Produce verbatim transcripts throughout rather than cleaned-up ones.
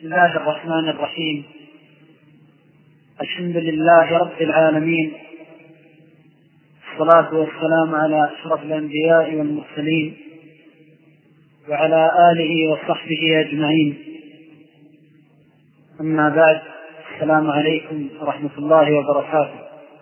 بسم الله الرحمن الرحيم. الحمد لله رب العالمين، الصلاة والسلام على أشرف الأنبياء والمرسلين وعلى آله وصحبه أجمعين. أما بعد، السلام عليكم ورحمة الله وبركاته.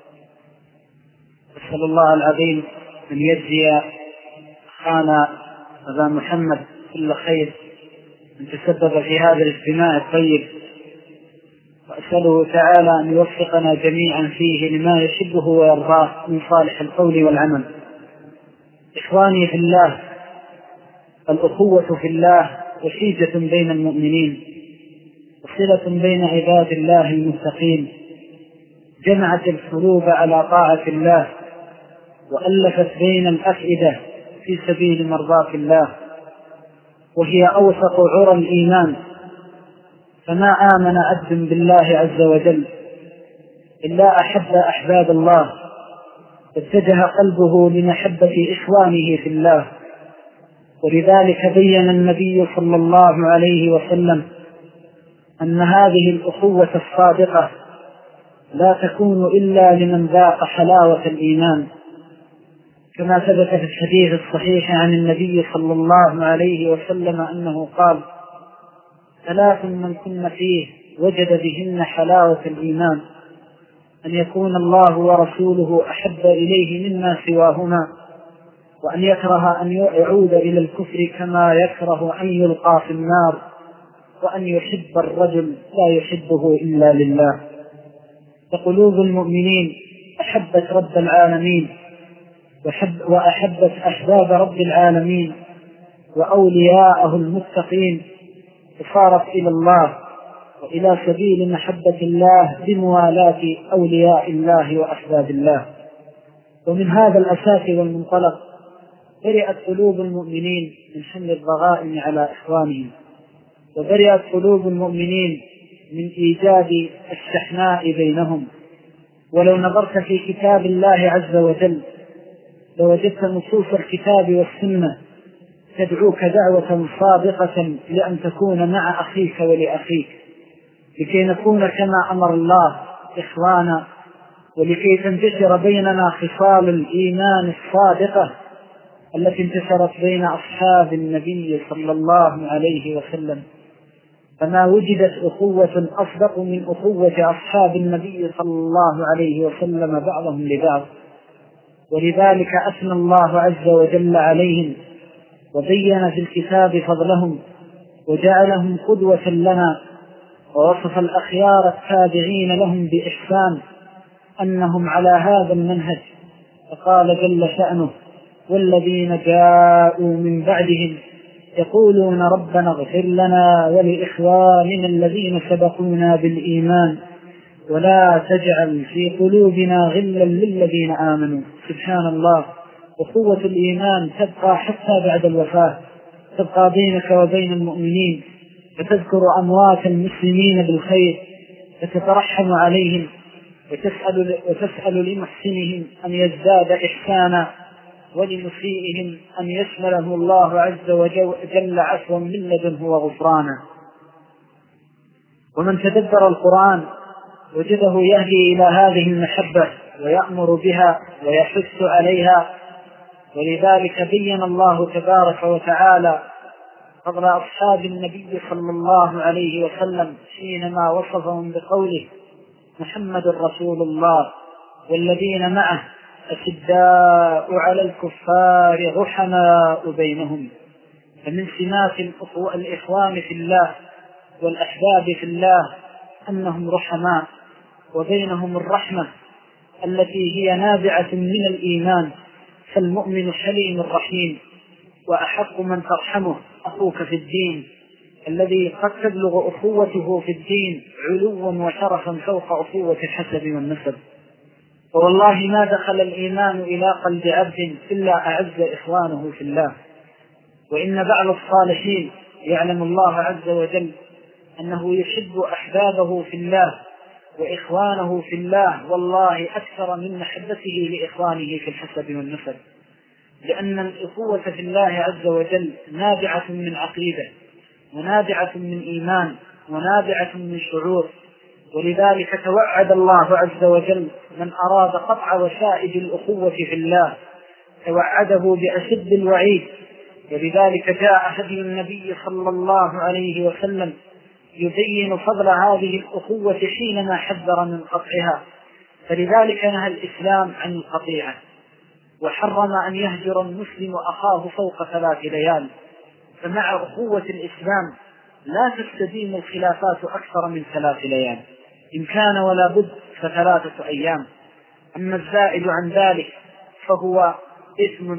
أسأل الله العظيم أن يجزي أخانا أبا محمد كل خير من تسبب في هذا الاجتماع الطيب، وأسأله تعالى أن يوفقنا جميعا فيه لما يحبه ويرضاه من صالح القول والعمل. إخواني في الله، الأخوة في الله وشيجة بين المؤمنين وصلة بين عباد الله المتقين، جمعت القلوب على طاعة الله وألفت بين الأفئدة في سبيل مرضاة الله، وهي أوثق عرى الإيمان. فما آمن عبد بالله عز وجل إلا أحب أحباب الله، اتجه قلبه لمحبة إخوانه في الله. ولذلك بين النبي صلى الله عليه وسلم أن هذه الأخوة الصادقة لا تكون إلا لمن ذاق حلاوة الإيمان، كما ثبت في الحديث الصحيح عن النبي صلى الله عليه وسلم أنه قال: ثلاث من كن فيه وجد بهن حلاوة الإيمان: أن يكون الله ورسوله أحب إليه مما سواهما، وأن يكره أن يعود إلى الكفر كما يكره أن يلقى في النار، وأن يحب الرجل لا يحبه إلا لله. فقلوب المؤمنين أحبت رب العالمين وأحبت أحباب رب العالمين وأولياءه المتقين، وصارت إلى الله وإلى سبيل محبة الله بموالاة أولياء الله وأحباب الله. ومن هذا الأساس والمنطلق برئت قلوب المؤمنين من حمل الضغائن على إخوانهم، وبرئت قلوب المؤمنين من إيجاد الشحناء بينهم. ولو نظرت في كتاب الله عز وجل لوجدت نصوص الكتاب والسنة تدعوك دعوة صادقة لأن تكون مع أخيك ولأخيك، لكي نكون كما أمر الله إخوانا، ولكي تنتشر بيننا خصال الإيمان الصادقة التي انتشرت بين أصحاب النبي صلى الله عليه وسلم. فما وجدت أخوة أصدق من أخوة أصحاب النبي صلى الله عليه وسلم بعضهم لبعض. ولذلك أثنى الله عز وجل عليهم وبين في الكتاب فضلهم وجعلهم قدوة لنا، ووصف الأخيار التابعين لهم بإحسان أنهم على هذا المنهج، فقال جل شأنه: والذين جاءوا من بعدهم يقولون ربنا اغفر لنا ولإخواننا الذين سبقونا بالإيمان ولا تجعل في قلوبنا غلا للذين آمنوا. سبحان الله، أخوة الإيمان تبقى حتى بعد الوفاة، تبقى بينك وبين المؤمنين، فتذكر أموات المسلمين بالخير، فتترحم عليهم، وتسأل, وتسأل لمحسنهم أن يزداد إحسانا، ولمسيئهم أن يشمله الله عز وجل عفوا من لدنه وغفرانا. ومن تدبر القرآن وجده يهدي إلى هذه المحبة ويأمر بها ويحث عليها. ولذلك بين الله تبارك وتعالى فضل أصحاب النبي صلى الله عليه وسلم حينما وصفهم بقوله: محمد رسول الله والذين معه أشداء على الكفار رحماء بينهم. فمن سمات الإخوان في الله والأحباب في الله أنهم رحماء، وبينهم الرحمة التي هي نابعة من الإيمان. فالمؤمن حليم رحيم، وأحق من ترحمه أخوك في الدين، الذي قد تبلغ أخوته في الدين علوا وشرفا فوق أخوة الحسب والنسب. والله ما دخل الإيمان إلى قلب عبد إلا أعز إخوانه في الله. وإن بعض الصالحين يعلم الله عز وجل أنه يحب أحبابه في الله وإخوانه في الله والله أكثر من محبته لإخوانه في الحسب والنسب، لأن الأخوة في الله عز وجل نابعة من عقيدة ونابعة من إيمان ونابعة من شعور. ولذلك توعد الله عز وجل من أراد قطع وشائج الأخوة في الله توعده بأشد الوعيد. ولذلك جاء هدي النبي صلى الله عليه وسلم يبين فضل هذه الأخوة حينما حذر من قطعها. فلذلك نهى الإسلام عن القطيعة، وحرم أن يهجر المسلم أخاه فوق ثلاث ليال. فمع أخوة الإسلام لا تستديم الخلافات أكثر من ثلاث ليال، إن كان ولا بد فثلاثة أيام. أما الزائد عن ذلك فهو إثم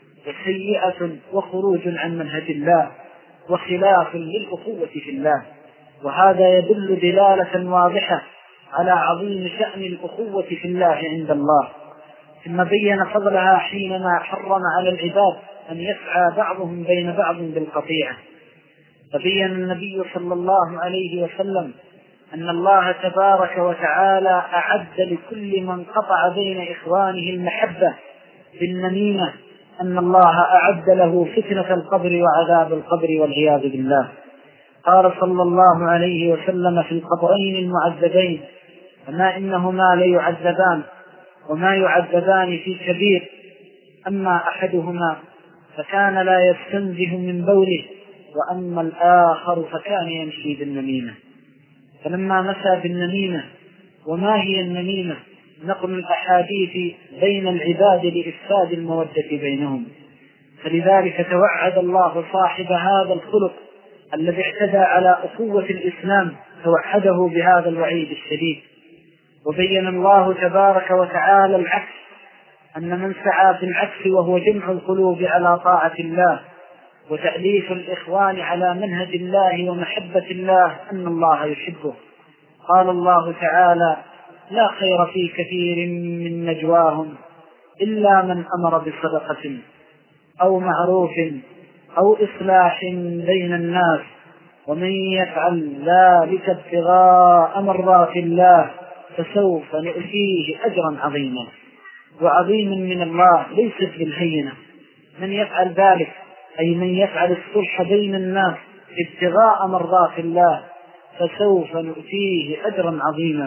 وسيئة وخروج عن منهج الله وخلاف للأخوة في الله. وهذا يدل دلالة واضحة على عظيم شأن الأخوة في الله عند الله. ثم بين فضلها حينما حرم على العباد أن يسعى بعضهم بين بعض بالقطيعة. فبين النبي صلى الله عليه وسلم أن الله تبارك وتعالى أعد لكل من قطع بين إخوانه المحبة بالنميمة، أن الله أعد له فتنة القبر وعذاب القبر والعياذ بالله. قال صلى الله عليه وسلم في القبرين المعذبين: أما إنهما ليعذبان وما يعذبان في كبير، أما أحدهما فكان لا يستنزه من بوله، وأما الآخر فكان يمشي بالنميمة. فلما مسى بالنميمة، وما هي النميمة؟ نقل الأحاديث بين العباد لإفساد المودة بينهم. فلذلك توعد الله صاحب هذا الخلق الذي اعتدى على أخوة الإسلام، توعده بهذا الوعيد الشديد. وبين الله تبارك وتعالى العكس، أن من سعى في العكس وهو جمع القلوب على طاعة الله وتأليف الإخوان على منهج الله ومحبة الله أن الله يحبه. قال الله تعالى: لا خير في كثير من نجواهم إلا من أمر بصدقة أو معروف أو إصلاح بين الناس ومن يفعل ذلك ابتغاء مرضات الله فسوف نؤتيه أجرا عظيما. وعظيم من الله ليست بالهينة. من يفعل ذلك أي من يفعل الصلح بين الناس ابتغاء مرضات الله فسوف نؤتيه أجرا عظيما.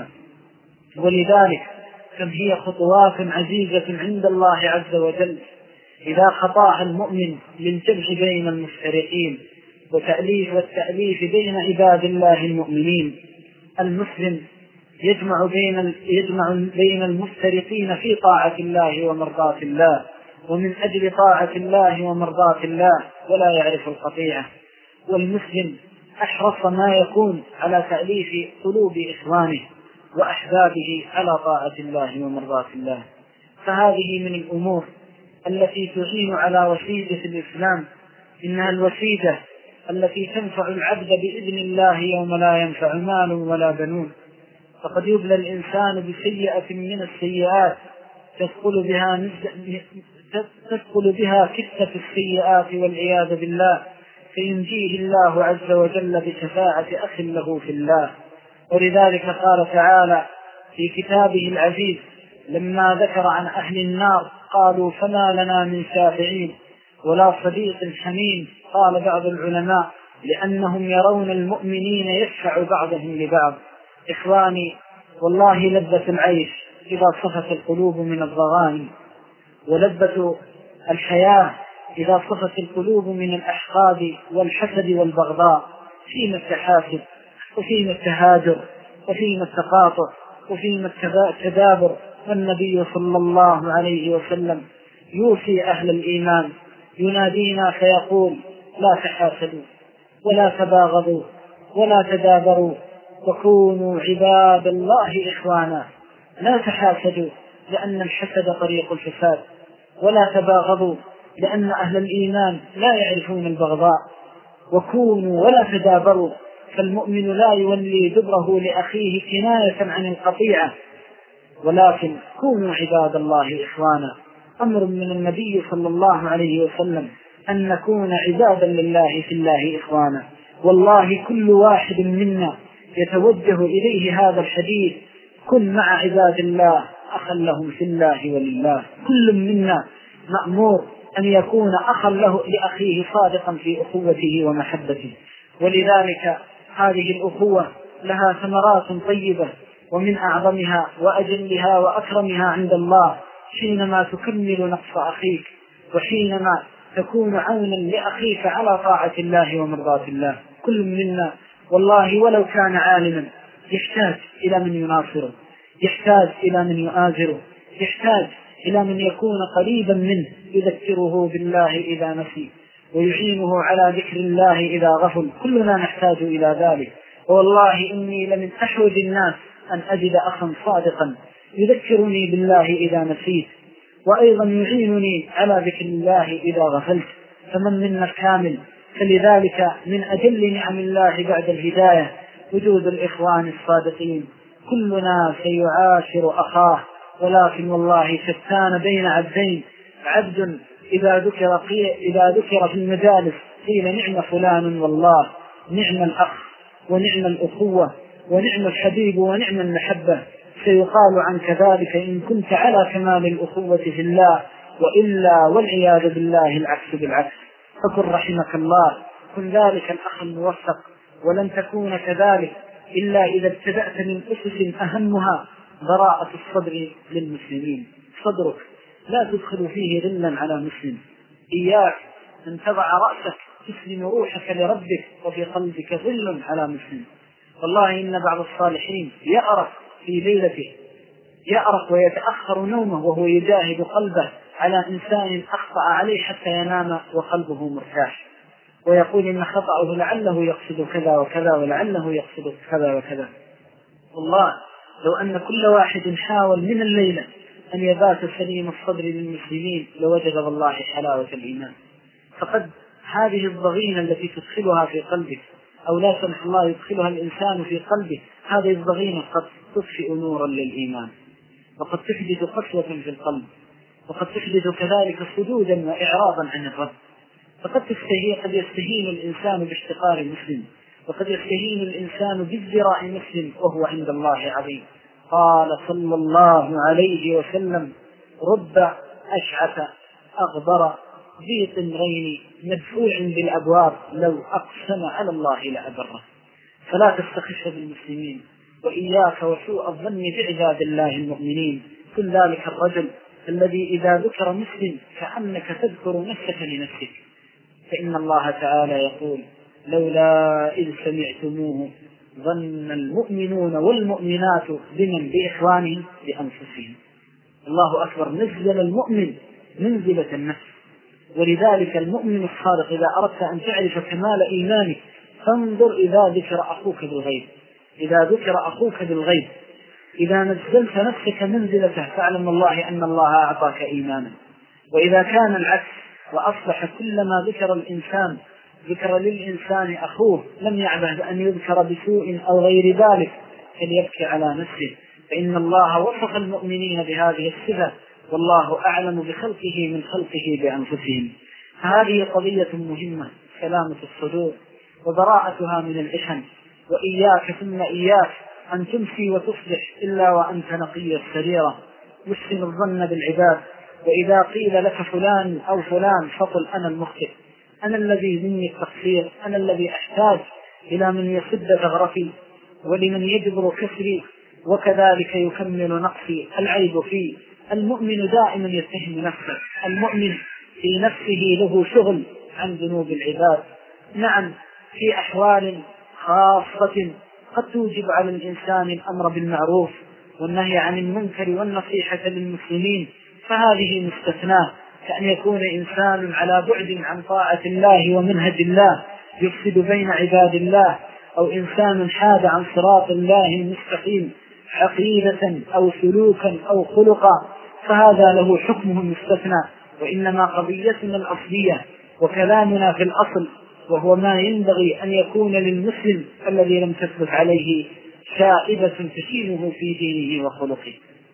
ولذلك كم هي خطوات عزيزة عند الله عز وجل إذا خطاها المؤمن للجمع بين المفترقين وتأليف والتأليف بين عباد الله المؤمنين. المسلم يجمع بين يجمع بين المفترقين في طاعة الله ومرضاة الله، ومن أجل طاعة الله ومرضاة الله، ولا يعرف القطيعة. والمسلم أحرص ما يكون على تأليف قلوب إخوانه وأحبابه على طاعة الله ومرضاة الله. فهذه من الأمور التي تعين على وسيلة الإسلام. إنها الوسيلة التي تنفع العبد بإذن الله يوم لا ينفع مال ولا بنون. فقد يبلى الإنسان بسيئة من السيئات تثقل بها تثقل بها كفة السيئات والعياذ بالله، فينجيه الله عز وجل بشفاعة أخ له في الله. ولذلك قال تعالى في كتابه العزيز لما ذكر عن أهل النار: قالوا فما لنا من شافعين ولا صديق حميم. قال بعض العلماء: لأنهم يرون المؤمنين يشفع بعضهم لبعض. إخواني، والله لذة العيش إذا صفت القلوب من الضغائن، ولذة الحياة إذا صفت القلوب من الأحقاد والحسد والبغضاء. فيما التحاسد وفيما التهاجر وفيما التقاطع وفيما التدابر. والنبي صلى الله عليه وسلم يوصي أهل الإيمان، ينادينا فيقول: لا تحاسدوا ولا تباغضوا ولا تدابروا وكونوا عباد الله إخوانا. لا تحاسدوا لأن الحسد طريق الفساد، ولا تباغضوا لأن أهل الإيمان لا يعرفون البغضاء، وكونوا ولا تدابروا، فالمؤمن لا يولي دبره لأخيه كناية عن القطيعة، ولكن كونوا عباد الله إخوانا. أمر من النبي صلى الله عليه وسلم أن نكون عبادا لله في الله إخوانا. والله كل واحد منا يتوجه إليه هذا الحديث: كن مع عباد الله أخا لهم في الله ولله. كل منا مأمور أن يكون أخا له لأخيه صادقا في أخوته ومحبته. ولذلك هذه الأخوة لها ثمرات طيبة، ومن أعظمها وأجلها وأكرمها عند الله حينما تكمل نقص أخيك، وحينما تكون عونا لأخيك على طاعة الله ومرضاة الله. كل منا والله ولو كان عالما يحتاج إلى من يناصره، يحتاج إلى من يؤازره، يحتاج إلى من يكون قريبا منه يذكره بالله إذا نسي، ويعينه على ذكر الله إذا غفل. كلنا نحتاج إلى ذلك، والله إني لمن أحوج الناس أن أجد أخا صادقا يذكرني بالله إذا نسيت، وأيضا يعينني على ذكر الله إذا غفلت. فمن منا الكامل؟ فلذلك من أجل نعم الله بعد الهداية وجود الإخوان الصادقين. كلنا سيعاشر أخاه، ولكن والله شتان بين عبدين، عبد إذا ذكر, إذا ذكر في المجالس قيل نعم فلان، والله نعم الأخ ونعم الأخوة ونعم الحبيب ونعم المحبة، سيقال عنك ذلك إن كنت على كمال الأخوة في الله، وإلا والعياذ بالله العكس بالعكس. فكن رحمك الله، كن ذلك الأخ الموفق، ولن تكون كذلك إلا إذا ابتدأت من أسس أهمها براءة الصدر للمسلمين. صدرك لا تدخل فيه غلا على مسلم، إياك أن تضع رأسك تسلم روحك لربك وفي قلبك غل على مسلم. والله إن بعض الصالحين يأرق في ليلته، يأرق ويتأخر نومه وهو يجاهد قلبه على إنسان أخطأ عليه حتى ينام وقلبه مرتاح، ويقول إن خطأه لعله يقصد كذا وكذا ولعله يقصد كذا وكذا. والله لو أن كل واحد حاول من الليلة أن يبات سليم الصدر للمسلمين لوجد والله حلاوة الإيمان. فقد هذه الضغينة التي تدخلها في قلبك، أو لا سمح الله يدخلها الإنسان في قلبه، هذه الضغينة قد تطفئ نورا للإيمان، وقد تحدث قسوة في القلب، وقد تحدث كذلك صدودا وإعراضا عن الرب. فقد تستهين قد يستهين الإنسان باحتقار مسلم، وقد يستهين الإنسان بازدراء مسلم وهو عند الله عظيم. قال صلى الله عليه وسلم: رب أشعث أغبر ذي طمرين مدفوع بالأبواب لو أقسم على الله لأبره. فلا تستخف بالمسلمين، وإياك وسوء الظن بعباد الله المؤمنين. كن ذلك الرجل الذي إذا ذكر مسلم كأنك تذكر نفسك لنفسك، فإن الله تعالى يقول: لولا إذ سمعتموه ظن المؤمنون والمؤمنات بمن بإخوانهم بأنفسهم. الله أكبر، نزل المؤمن منزلة النفس. ولذلك المؤمن الصادق إذا أردت أن تعرف كمال إيمانك فانظر إذا ذكر أخوك بالغيب، إذا ذكر أخوك بالغيب إذا نزلت نفسك منزلته فاعلم الله أن الله أعطاك إيمانا. وإذا كان العكس وأصبح كلما ذكر الإنسان ذكر للإنسان أخوه لم يعبه بأن يذكر بسوء أو غير ذلك فليبكي على نفسه، فإن الله وصف المؤمنين بهذه الصفة، والله أعلم بخلقه من خلقه بأنفسهم. هذه قضية مهمة، سلامة الصدور وبراءتها من الإحن. وإياك ثم إياك أن تمسي وتصبح إلا وأنت نقي السريرة، يحسن الظن بالعباد. وإذا قيل لك فلان أو فلان فقل: أنا المخطئ، أنا الذي مني التقصير، أنا الذي أحتاج إلى من يسد ثغرتي ولمن يجبر كسري وكذلك يكمل نقصي. العيب فيه. المؤمن دائما يتهم نفسه، المؤمن في نفسه له شغل عن ذنوب العباد. نعم، في أحوال خاصة قد توجب على الإنسان الأمر بالمعروف والنهي عن المنكر والنصيحة للمسلمين، فهذه مستثناة، كأن يكون إنسان على بعد عن طاعة الله ومنهج الله يفسد بين عباد الله، أو إنسان حاد عن صراط الله المستقيم عقيدة أو سلوكا أو خلقا، فهذا له حكمه المستثنى. وإنما قضيتنا الأصلية وكلامنا في الأصل وهو ما ينبغي أن يكون للمسلم الذي لم تثبت عليه شائبة تشينه في دينه وخلقه.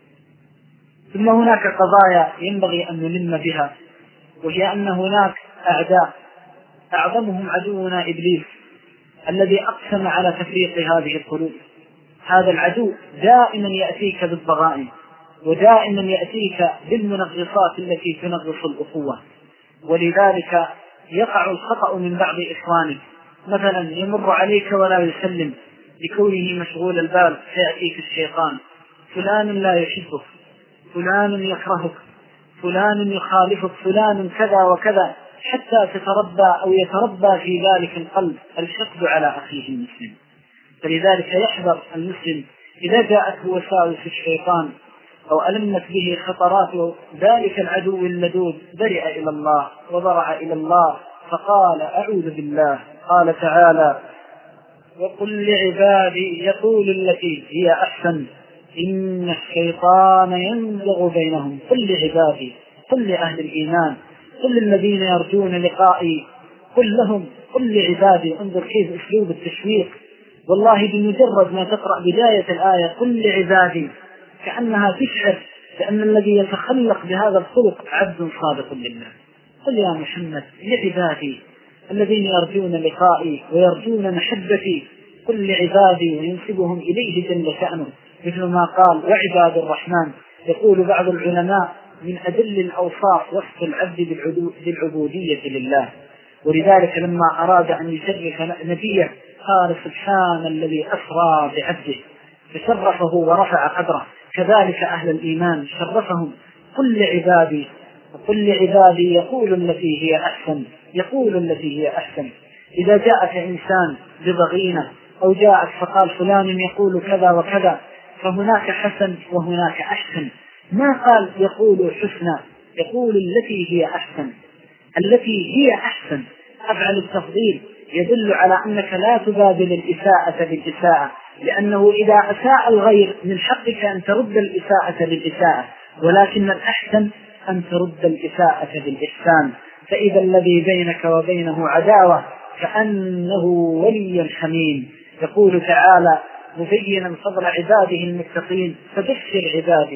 ثم هناك قضايا ينبغي أن نلم بها، وهي أن هناك أعداء أعظمهم عدونا إبليس الذي أقسم على تفريق هذه القلوب. هذا العدو دائما يأتيك بالضغائن، ودائما يأتيك بالمنغصات التي تنغص الأخوة. ولذلك يقع الخطأ من بعض إخوانك مثلا يمر عليك ولا يسلم لكونه مشغول البال، فيأتيك الشيطان: فلان لا يحبك، فلان يكرهك، فلان يخالفك، فلان كذا وكذا، حتى تتربى أو يتربى في ذلك القلب الحقد على أخيه المسلم. فلذلك يحذر المسلم إذا جاءته وساوس الشيطان أو ألمت به خطرات ذلك العدو اللدود، برئ إلى الله وضرع إلى الله فقال: أعوذ بالله. قال تعالى: وقل لعبادي يقول التي هي أحسن إن الشيطان ينزغ بينهم. قل لعبادي، قل لأهل الإيمان، قل الذين يرجون لقائي، قل لهم، قل لعبادي. انظر كيف أسلوب التشويق، والله بمجرد ما تقرأ بداية الآية قل لعبادي كأنها تشعر كأن الذي يتخلق بهذا الخلق عبد صادق لله. قل يا محمد لعبادي الذين يرجون لقائي ويرجون محبتي، قل لعبادي، وينسبهم إليه جل شأنه، مثل ما قال: وعباد الرحمن. يقول بعض العلماء: من أدل الأوصاف وصف العبد بالعبودية لله. ولذلك لما أراد أن يشرف نبيه قال: سبحان الذي أسرى بعبده، فشرفه ورفع قدره. كذلك أهل الإيمان شرفهم: قل لعبادي، وقل لعبادي يقول التي هي أحسن، يقول التي هي أحسن. إذا جاءك إنسان بضغينة أو جاءك فقال فلان يقول كذا وكذا، فهناك حسن وهناك أحسن. ما قال يقول حسنى، يقول التي هي أحسن. التي هي أحسن أفعل التفضيل يدل على أنك لا تبادل الإساءة بالإساءة، لأنه إذا أساء الغير من حقك أن ترد الإساءة بالإساءة، ولكن الأحسن أن ترد الإساءة بالإحسان. فإذا الذي بينك وبينه عداوة كأنه ولي حميم. يقول تعالى مبينا فضل عباده المتقين: فبشر عبادي.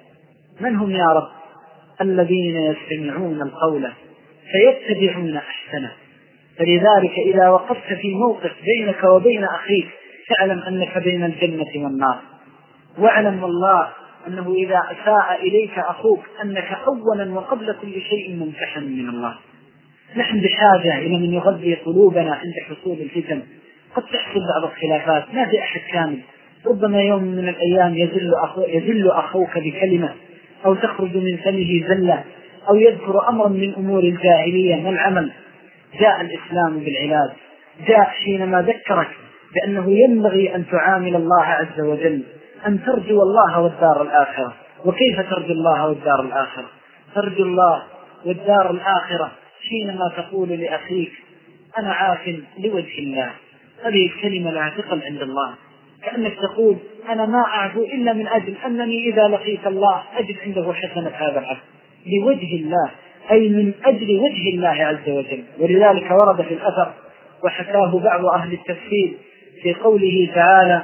من هم يا رب؟ الذين يستمعون القول فيتبعون أحسنه. فلذلك إذا وقفت في موقف بينك وبين أخيك فاعلم أنك بين الجنة والنار، واعلم والله أنه إذا أساء إليك أخوك أنك أولا وقبل كل شيء ممتحن من الله. نحن بحاجة إلى من يغذي قلوبنا عند حصول الفتن. قد تحصل بعض الخلافات، ما في أحد كامل، ربما يوم من الأيام يزل, أخو يزل أخوك بكلمة، أو تخرج من فمه زلة، أو يذكر أمرا من أمور الجاهلية من العمل. جاء الإسلام بالعلاج، جاء حينما ذكرك بأنه ينبغي أن تعامل الله عز وجل، أن ترجو الله والدار الآخرة. وكيف ترجو الله والدار الآخرة؟ ترجو الله والدار الآخرة حينما تقول لأخيك: أنا عاف لوجه الله. هذه الكلمة لها ثقل عند الله، كأنك تقول: أنا ما أعفو إلا من أجل أنني إذا لقيت الله أجد عنده حسنة هذا العفو لوجه الله، أي من أجل وجه الله عز وجل. ولذلك ورد في الأثر وحكاه بعض أهل التفسير في قوله تعالى: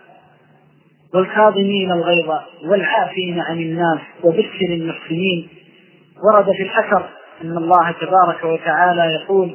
والكاظمين الغيظ والعافين عن الناس وبشر المحسنين. ورد في الأثر أن الله تبارك وتعالى يقول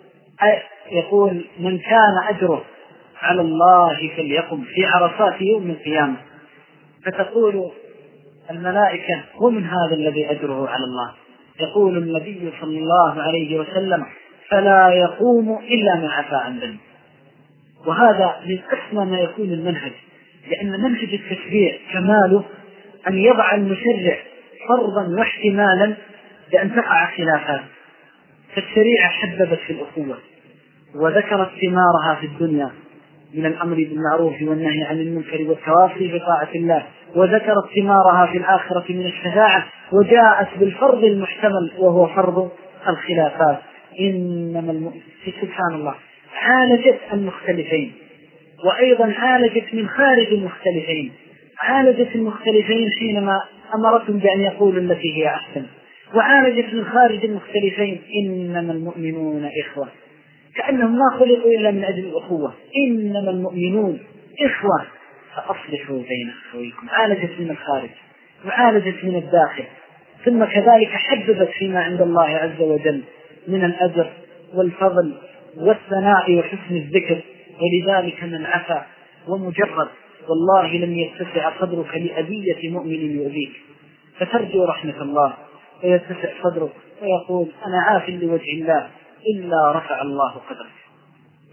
يقول من كان أجره على الله فليقم في عرصات يوم القيامة، فتقول الملائكة: ومن هذا الذي أجره على الله؟ يقول النبي صلى الله عليه وسلم: فلا يقوم إلا من عفا عن ذنب. وهذا من أسمى ما يكون المنهج، لأن منهج التشريع كماله أن يضع المشرع فرضا واحتمالا بأن تقع خلافات. فالشريعة حببت في الأخوة وذكرت ثمارها في الدنيا من الأمر بالمعروف والنهي عن المنكر والتواصي بطاعة الله، وذكرت ثمارها في الآخرة من الشفاعة، وجاءت بالفرض المحتمل وهو فرض الخلافات. إنما المؤمن سبحان الله عالجت المختلفين، وأيضا عالجت من خارج المختلفين. عالجت المختلفين حينما أمرتهم بأن يقولوا التي هي أحسن، وعالجت من خارج المختلفين: إنما المؤمنون إخوة. كأنهم ما خلقوا إلا من أجل الأخوة. إنما المؤمنون إخوة فأصلحوا بين أخويكم. عالجت من الخارج وعالجت من الداخل. ثم كذلك حببت فيما عند الله عز وجل من الأجر والفضل والثناء وحسن الذكر. ولذلك من عفا ومجرد والله لم يتسع صدرك لأذية مؤمن يؤذيك، فترجو رحمة الله ويتسع صدرك ويقول: أنا عاف لوجه الله، إلا رفع الله قدرك.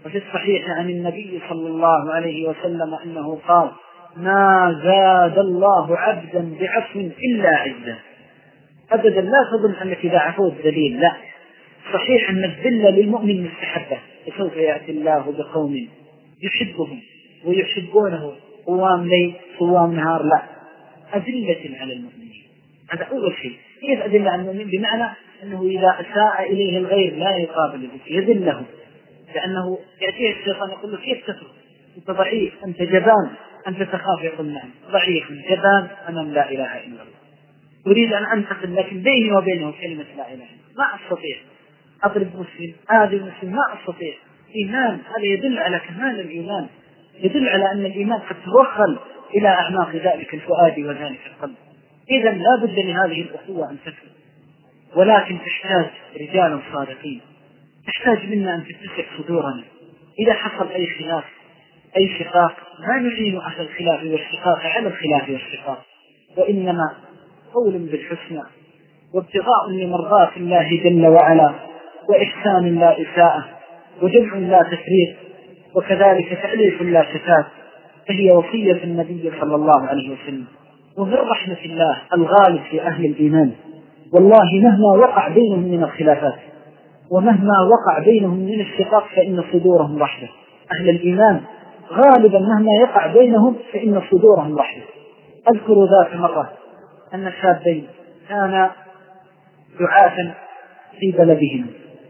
وفي الصحيح عن النبي صلى الله عليه وسلم أنه قال: ما زاد الله عبدا بعفو إلا عزا. أبدا لا تظن أنك إذا عفوت ذليل، لا، صحيح أن الذلة للمؤمن مستحبة، وسوف يأتي الله بقوم يحبهم ويحبونه قوام ليل صوام نهار، لا، أذلة على المؤمنين. هذا أول شيء. كيف أذلة على المؤمن؟ بمعنى أنه إذا أساء إليه الغير لا يقابل به، يذله، لأنه يأتيه الشيطان يقول له: كيف تترك؟ أنت ضعيف، أنت جبان، أنت تخاف. يقول: نعم، ضعيف جبان أمام لا إله إلا الله، أريد أن أنتقل، لكن بيني وبينه كلمة لا إله إلا الله، ما أستطيع. أضرب مسلم، آذي مسلم، ما أستطيع. إيمان، هذا يدل على كمال الإيمان، يدل على أن الإيمان قد توصل إلى أعماق ذلك الفؤاد وذلك القلب. إذا لا بد لهذه الأخوة أن تكون، ولكن تحتاج رجال صادقين، تحتاج منا أن تتسع صدورنا. إذا حصل أي خلاف، أي شقاق، ما نعين أهل الخلاف والشقاق على الخلاف والشقاق، وإنما قول بالحسنى، وابتغاء لمرضاة الله جل وعلا، وإحسان لا إساءة، وجمع لا تفريق، وكذلك تأليف لا شتات. فهي وصية النبي صلى الله عليه وسلم. ومن رحمة الله الغالب في أهل الإيمان، والله مهما وقع بينهم من الخلافات ومهما وقع بينهم من الشقاق فإن صدورهم رحمة. أهل الإيمان غالبا مهما يقع بينهم فإن صدورهم رحمة. أذكر ذات مرة أن شابين كان دعاة في بلدهم،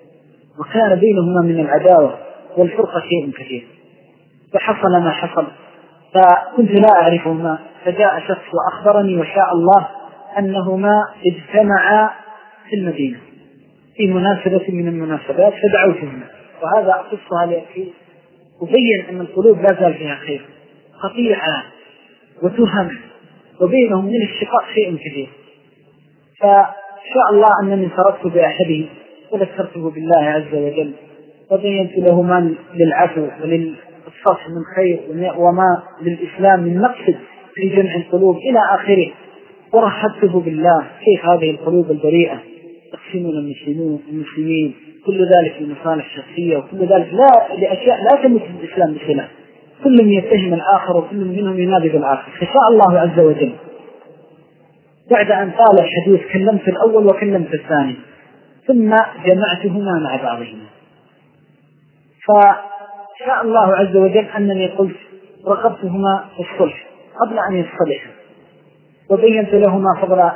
وكان بينهما من العداوة والفرقة شيء كثير، فحصل ما حصل، فكنت لا أعرفهما، فجاء شخص وأخبرني وشاء الله أنهما اجتمعا في المدينة في مناسبة من المناسبات، فدعوتهما. وهذا أقصها لأكي أبين أن القلوب لا زال فيها خير، قطيعة وتهم، وبينهم من الشقاق شيء كثير. فشاء الله أنني انفردت بأحده وذكرته بالله عز وجل، وبينت له ما للعفو وللصفح من خير وما للإسلام من مقصد في جمع القلوب إلى آخره، ورحبته بالله كيف هذه القلوب البريئة تقسمون المسلمين المسلمين كل ذلك لمصالح شخصية، وكل ذلك لا لأشياء لا تمت الإسلام بخلاف، كل يتهم الآخر وكل منهم ينادي بالآخر. فشاء الله عز وجل بعد أن طال الحديث كلمت الأول وكلمت الثاني، ثم جمعتهما مع بعضهما. فشاء الله عز وجل أنني قلت رغبتهما في الصلح قبل أن يصطلحا، وبينت لهما فضل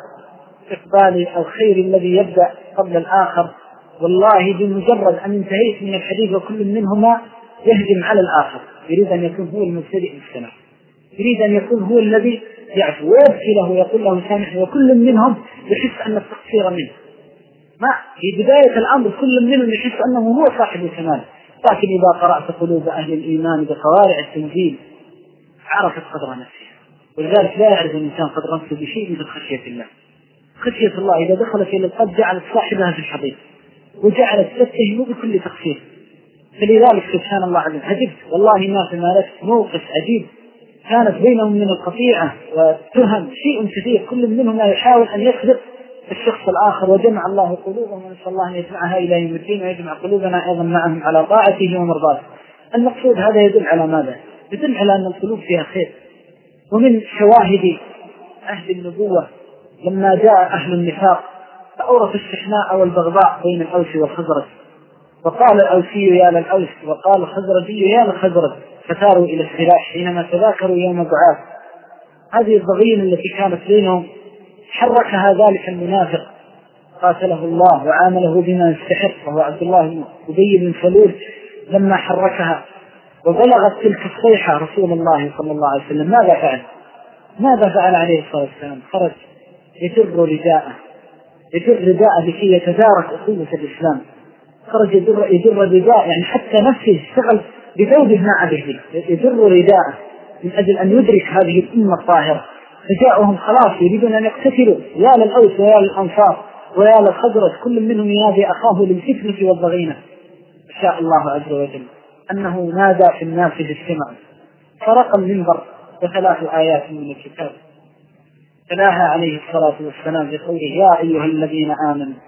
إقبال الخير الذي يبدأ قبل الآخر. والله بمجرد أن انتهيت من الحديث وكل منهما يهجم على الآخر، يريد أن يكون هو المبتدئ بالسماع، يريد أن يكون هو الذي يعفو ويبكي له ويقول له سامحني، وكل منهم يحس أن التقصير منه. ما في بداية الأمر كل منهم يحس أنه هو صاحب الكمال، لكن إذا قرأت قلوب أهل الإيمان بقوارع التنزيل عرفت قدر نفسها. ولذلك لا يعرف الإنسان قدر نفسه بشيء مثل خشية الله. خشية الله إذا دخلت إلى القلب جعلت صاحبها في الحضيض، وجعلت تتهم بكل تقصير. فلذلك سبحان الله عز وجل عجبت والله ما في مالك موقف عجيب كانت بينهم من القطيعة والتهم شيء كثير، كل منهم يحاول أن يصدق الشخص الآخر، وجمع الله قلوبهم، ونسأل الله أن يجمعها إلى يوم الدين ويجمع قلوبنا أيضا معهم على طاعته ومرضاته. المقصود هذا يدل على ماذا؟ يدل على أن القلوب فيها خير. ومن شواهد أهل النبوة لما جاء أهل النفاق فأورث الشحناء والبغضاء بين الأوس والخزرج، وقال الأوسي يا للأوس وقال الخزرجي يا للخزرج، فثاروا إلى السلاح حينما تذاكروا يوم بعاث. هذه الضغين التي كانت بينهم حركها ذلك المنافق قاتله الله وعامله بما يستحق، وهو عبد الله بن أبي بن سلول، لما حركها وبلغت تلك الصيحة رسول الله صلى الله عليه وسلم ماذا فعل؟ ماذا فعل عليه الصلاة والسلام؟ خرج يجر رداءه يجر رداءه لكي يتدارك أخوة الإسلام، خرج يجر, يجر رداء، يعني حتى نفسه اشتغل بثوبه مع به، يجر رداءه من أجل أن يدرك هذه الأمة الطاهرة. فجاءهم خلاص يريدون أن يقتتلوا، يا للأوس ويا للأنصار ويا للخزرج، كل منهم ينادي أخاه للفتنة والضغينة. شاء الله عز وجل أنه نادى في الناس بالسمع، فرق المنبر بثلاث آيات من الكتاب تلاها عليه الصلاة والسلام بقوله يا أيها الذين آمنوا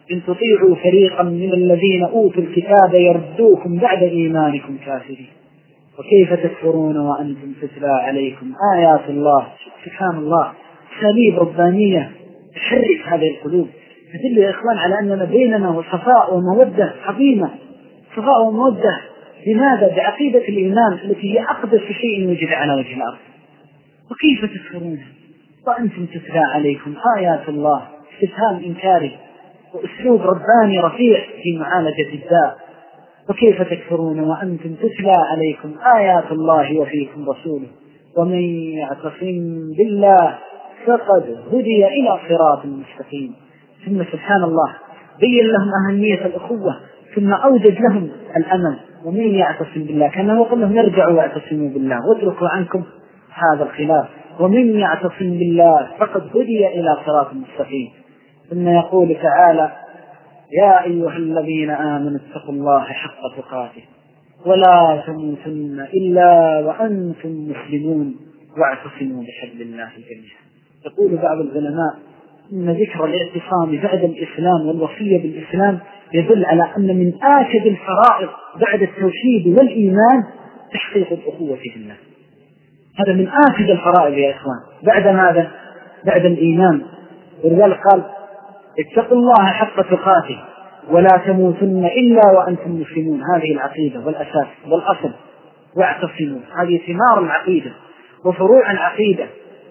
إن تطيعوا فريقا من الذين أوتوا الكتاب يردوكم بعد إيمانكم كافرين وكيف تكفرون وأنتم تتلى عليكم آيات الله. سبحان الله، أساليب ربانية تحرك هذه القلوب، تدل يا إخوان على أننا بيننا وصفاء ومودة عظيمة، صفاء ومودة. لماذا؟ بعقيدة الإيمان التي هي أقدس شيء يوجد على وجه الأرض. وكيف تكفرون وأنتم تتلى عليكم آيات الله، استفهام إنكاري وأسلوب رباني رفيع في معالجة الداء. وكيف تكفرون وأنتم تتلى عليكم آيات الله وفيكم رسوله ومن يعتصم بالله فقد هدي إلى صراط مستقيم. ثم سبحان الله بين لهم أهمية الأخوة، ثم أوجد لهم الأمل. ومن يعتصم بالله كما يقول لهم ارجعوا واعتصموا بالله واتركوا عنكم هذا الخلاف. ومن يعتصم بالله فقد هدي إلى صراط مستقيم. ثم يقول تعالى يا أيها الذين آمنوا اتقوا الله حق تقاته ولا تموتن إلا وأنتم مسلمون واعتصموا بحبل الله جميعا. يقول بعض العلماء إن ذكر الاعتصام بعد الإسلام والوصية بالإسلام يدل على أن من آكد الفرائض بعد التوحيد والإيمان تحقيق الأخوة في الله. هذا من آكد الفرائض يا إخوان بعد ماذا؟ بعد الإيمان. ولذلك قال اتقوا الله حق تقاته ولا تموتن إلا وأنتم مسلمون. هذه العقيدة والأساس والأصل. واعتصموا، هذه ثمار العقيدة وفروع العقيدة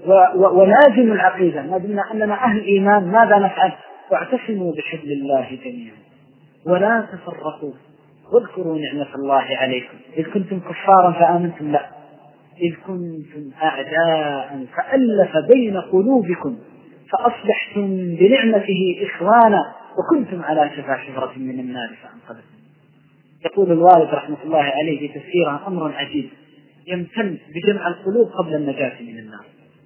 ولازم العقيدة. ما دمنا أننا أهل إيمان ماذا نفعل؟ واعتصموا بحبل الله جميعا ولا تفرقوا واذكروا نعمة الله عليكم إذ كنتم كفارا فآمنتم. لا، إذ كنتم أعداء فألف بين قلوبكم فأصبحتم بنعمته إخوانا وكنتم على شفا حفرة من النار فأنقذكم. يقول الوالد رحمة الله عليه في تفسيرها أمر عجيب يمتن بجمع القلوب قبل النجاة من النار.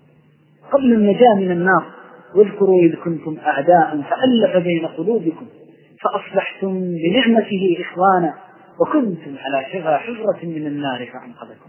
قبل النجاة من النار واذكروا إذ كنتم أعداء فألف بين قلوبكم فأصبحتم بنعمته إخوانا وكنتم على شفا حفرة من النار فأنقذكم.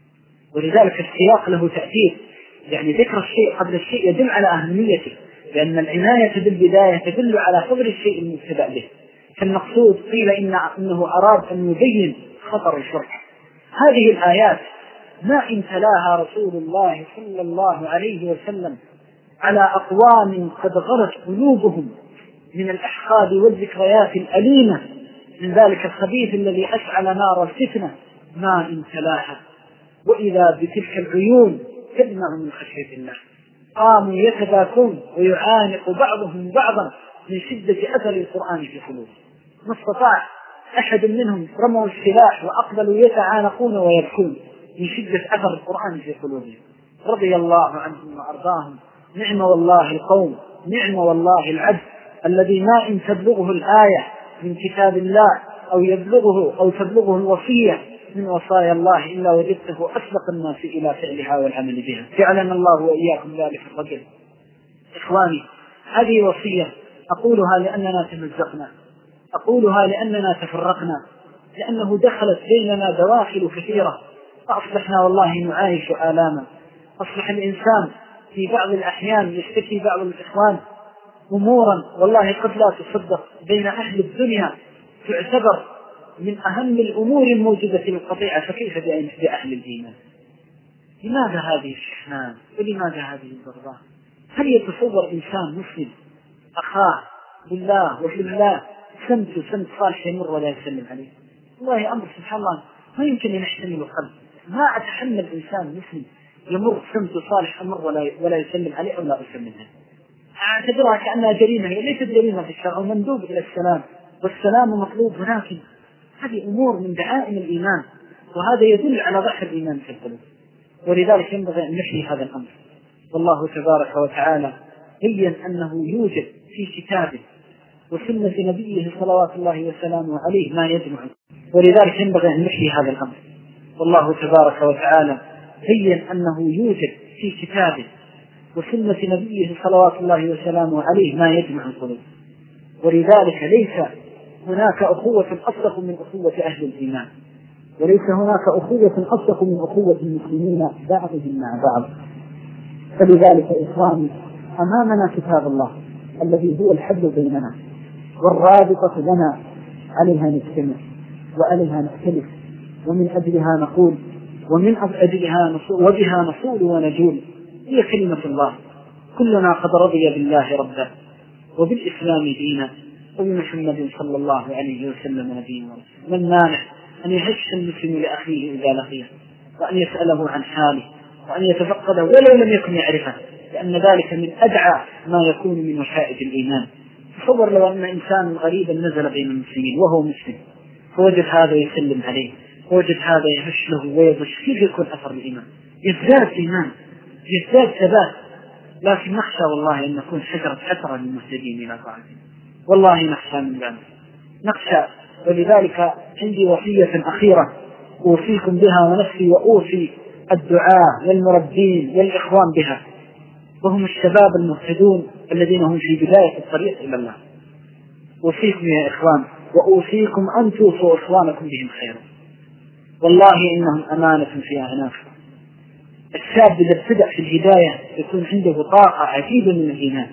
ولذلك السياق له تأثير، يعني ذكر الشيء قبل الشيء يدل على أهميته، لأن العناية بالبداية تدل على فضل الشيء المبتدأ به. فالمقصود قيل إن إنه أراد أن يبين خطر الشرك. هذه الآيات ما إن تلاها رسول الله صلى الله عليه وسلم على أقوام قد غرت قلوبهم من الأحقاد والذكريات الأليمة من ذلك الخبيث الذي أشعل نار الفتنة، ما إن تلاها وإذا بتلك العيون تدمع من خشية الله قاموا يتباكون ويعانق بعضهم بعضا من شدة أثر القرآن في قلوبهم. ما استطاع أحد منهم رموا السلاح وأقبلوا يتعانقون ويبكون من شدة أثر القرآن في قلوبهم. رضي الله عنهم وأرضاهم. نعم والله القوم، نعم والله العبد الذي ما إن تبلغه الآية من كتاب الله أو يبلغه أو تبلغه الوصية من وصايا الله إلا وجدته أسبق الناس إلى فعلها والعمل بها. جعلنا الله وإياكم ذلك الرجل. إخواني، هذه وصية أقولها لأننا تمزقنا، أقولها لأننا تفرقنا، لأنه دخلت بيننا دواخل كثيرة فأصبحنا والله نعايش آلاما. أصبح الإنسان في بعض الأحيان يشتكي بعض الإخوان أمورا والله قد لا تصدق بين أهل الدنيا تعتبر من أهم الأمور الموجودة في القطيعة، فكيف بأهل الإيمان؟ لماذا هذه الشحنان ولماذا هذه الضربات؟ هل يتصور إنسان مسلم أخاه بالله وفي الله سمت سمت صالح يمر ولا يسلم عليه؟ والله أمر سبحان الله ما يمكن أن يحتمل القلب. ما أتحمل إنسان مسلم يمر سمت صالح أمر ولا ولا يسلم عليه أو لا أسلم عليه. أعتبرها كأنها جريمة، هي ليست جريمة في الشرع، ومندوب إلى السلام، والسلام مطلوب، ولكن هذه أمور من دعائم الإيمان، وهذا يدل على ضعف الإيمان في القلوب. ولذلك ينبغي أن نحيي هذا الأمر. والله تبارك وتعالى بين أنه يوجد في كتابه وسنة نبيه صلوات الله وسلامه عليه ما يجمع، ولذلك ينبغي أن نحيي هذا الأمر. والله تبارك وتعالى بين أنه يوجد في كتابه وسنة نبيه صلوات الله وسلامه عليه ما يجمع القلوب، ولذلك ليس هناك أخوة أصدق من أخوة أهل الإيمان، وليس هناك أخوة أصدق من أخوة المسلمين بعضهم مع بعض. فلذلك إخواني أمامنا كتاب الله الذي هو الحبل بيننا، والرابطة لنا عليها نجتمع وعليها نختلف، ومن أجلها نقول ومن أجلها نصول وبها نصول ونجول، هي كلمة الله. كلنا قد رضي بالله ربا وبالإسلام دينا وبمحمد صلى الله عليه وسلم نبينا ورسولا. من مانع أن يهش المسلم لأخيه إذا لقيه، وأن يسأله عن حاله، وأن يتفقده ولو لم يكن يعرفه، لأن ذلك من أدعى ما يكون من وشائج الإيمان. تصور لو أن إنسان غريبا نزل بين المسلمين وهو مسلم، فوجد هذا يسلم عليه، ووجد هذا يهش له ويضش، كيف يكون أثر الإيمان؟ يزداد إيمان، يزداد ثبات. لكن نخشى والله أن نكون شجرة حسرة للمهتدين إلى طاعته، والله نخشى من ذلك، نخشى. ولذلك عندي وصية أخيرة أوصيكم بها ونفسي وأوصي الدعاة والمربين والإخوان بها، وهم الشباب المهتدون الذين هم في بداية الطريق إلى الله. أوصيكم يا إخوان، وأوصيكم أن توصوا إخوانكم بهم خيرا، والله إنهم أمانة في أعناقكم. الشاب إذا ابتدأ في الهداية يكون عنده طاقة عجيبة من الإيمان،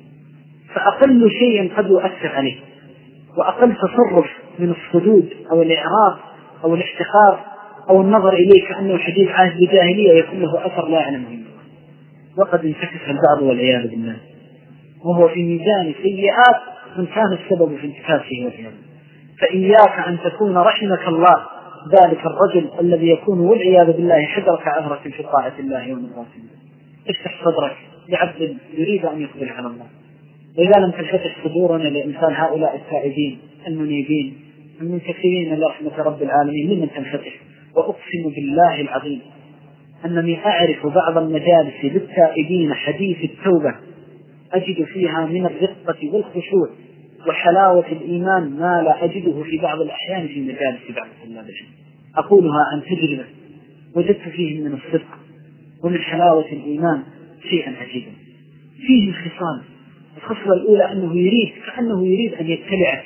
فأقل شيء قد يؤثر عليه، وأقل تصرف من الصدود أو الإعراض أو الاحتقار أو النظر إليه كأنه حديث عهد الجاهلية يكون له أثر لا يعلمه الله، وقد انتكس البعض والعياذ بالله، وهو في ميزان سيئات من كان السبب في انتكاسه والعياذ. فإياك أن تكون رحمك الله ذلك الرجل الذي يكون والعياذ بالله حذرك عذرة في طاعة الله يوم القيامة. افتح صدرك لعبد يريد أن يقبل على الله، وإذا لم تنفتح صدورنا لإنسان هؤلاء التائبين المنيبين المنتكرين لرحمة رب العالمين لمن تنفتح. وأقسم بالله العظيم أنني أعرف بعض المجالس للتائبين حديث التوبة أجد فيها من الرقة والخشوع وحلاوة الإيمان ما لا أجده في بعض الأحيان في مجالس بعض طلاب العلم. أقولها عن تجربة وجدت فيهم من الصدق ومن حلاوة الإيمان شيئا عجيبا. فيه خصال، الخصلة الأولى أنه يريد كأنه يريد أن يتبعه،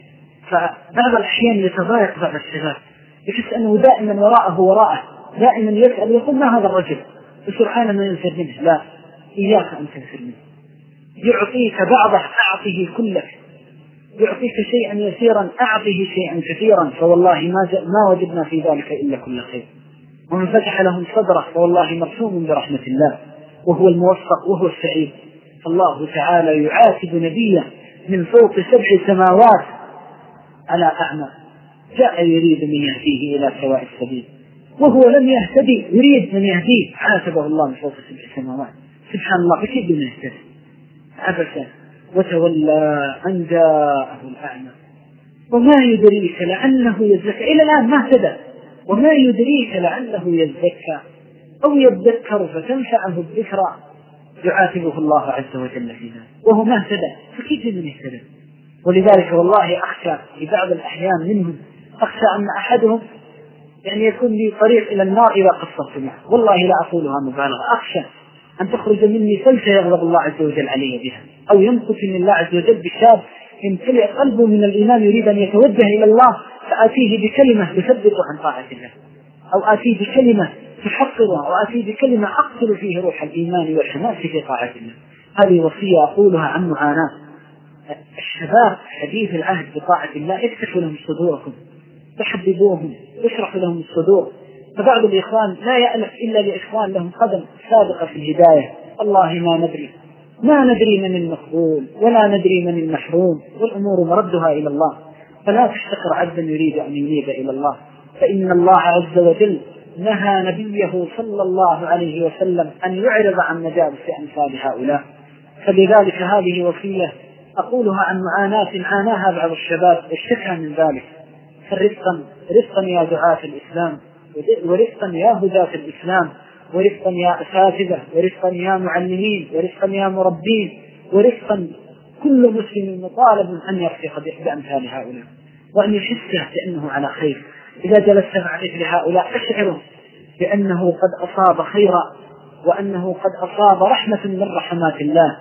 فبعض الأحيان يتضايق بعض الشباب يحس أنه دائما وراءه وراءه دائما يسأل يقول ما هذا الرجل، وسبحان ما ينفر منه. لا، إياك أن تنفر منه، يعطيك بعضه أعطيه كلك، يعطيك شيئا يسيرا أعطيه شيئا كثيرا، فوالله ما, ما وجدنا في ذلك إلا كل خير. ومن فتح لهم صدره فوالله مرسوم برحمة الله، وهو الموفق وهو السعيد. فالله تعالى يعاتب نبيه من فوق سبع سماوات على أعمى جاء يريد من يهديه إلى سواء السبيل، وهو لم يهتدي يريد من يهديه، عاتبه الله من فوق سبع سماوات. سبحان الله، فكيف من يهتدي؟ عبس وتولى أن جاءه الأعمى وما يدريك لعله يزكى. إلى الآن ما اهتدى، وما يدريك لعله يزكى أو يذكر فتنفعه الذكرى. يعاتبه الله عز وجل في ذلك وهو ما اهتدى، فكيف من يهتدى؟ ولذلك والله أخشى في بعض الأحيان منهم، أخشى أن أحدهم يعني يكون لي طريق إلى النار إذا قصرت معه، والله لا أقولها مبالغة، أخشى أن تخرج مني سلسة يغضب الله عز وجل علي بها، أو يمكثني الله عز وجل بشاب يمتلئ قلبه من الإيمان يريد أن يتوجه إلى الله، فآتيه بكلمة تثبته عن طاعة الله، أو آتيه بكلمة تحقره، أو آتيه بكلمة أقتل فيه روح الإيمان والحماس في طاعة الله. هذه وصية أقولها عن معاناة الشباب حديث العهد بطاعة الله. افتحوا لهم صدوركم، تحببوهم، اشرحوا لهم الصدور. فبعض الإخوان لا يألف إلا لإخوان لهم قدم سابقة في الهداية، والله ما ندري ما ندري من المقبول ولا ندري من المحروم، والأمور مردها إلى الله. فلا تحتقر عبدا يريد أن ينيب إلى الله، فإن الله عز وجل نهى نبيه صلى الله عليه وسلم أن يعرض عن مجالس أمثال هؤلاء. فلذلك هذه وصية أقولها عن معاناة عاناها بعض الشباب والشكى من ذلك. فرفقا رفقا يا دعاة الإسلام، ورفقا يا هداة الإسلام، ورفقا يا أساتذة، ورفقا يا معلمين، ورفقا يا مربين، ورفقا كل مسلم مطالب أن يرفق بأمثال هؤلاء وأن يحسه بأنه على خير. إذا جلست مع مثل هؤلاء أشعره بأنه قد أصاب خيرا، وأنه قد أصاب رحمة من رحمات الله،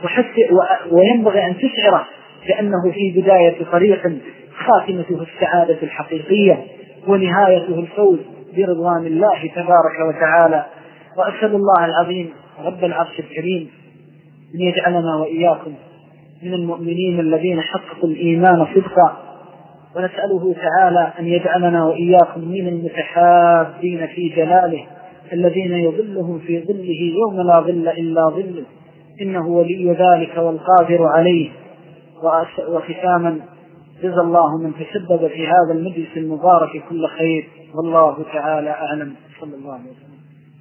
وينبغي أن تشعره بأنه في بداية طريق خاتمته السعادة الحقيقية ونهايته الفوز برضوان الله تبارك وتعالى. وأسأل الله العظيم رب العرش الكريم أن يجعلنا وإياكم من المؤمنين الذين حققوا الإيمان صدقا، ونسأله تعالى أن يجعلنا وإياكم من المتحابين في جلاله الذين يظلهم في ظله يوم لا ظل إلا ظله، إنه ولي ذلك والقادر عليه. وختاما، جزا الله من تسبب في هذا المجلس المبارك كل خير، والله تعالى أعلم. صلى الله عليه وسلم.